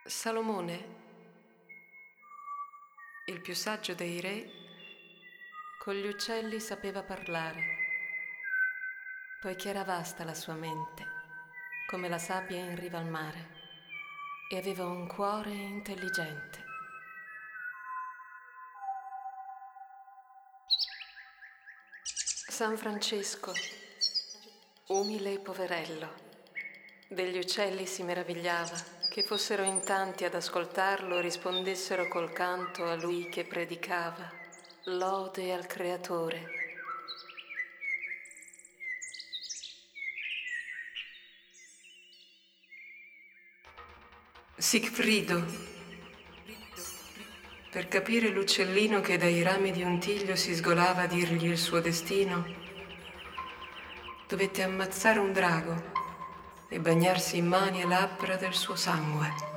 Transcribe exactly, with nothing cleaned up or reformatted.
Salomone, il più saggio dei re, con gli uccelli sapeva parlare, poiché era vasta la sua mente, come la sabbia in riva al mare, e aveva un cuore intelligente. San Francesco, umile e poverello, degli uccelli si meravigliava che fossero in tanti ad ascoltarlo, rispondessero col canto a lui che predicava lode al Creatore. Sigfrido, per capire l'uccellino che dai rami di un tiglio si sgolava a dirgli il suo destino, dovette ammazzare un drago e bagnarsi in mani e labbra del suo sangue.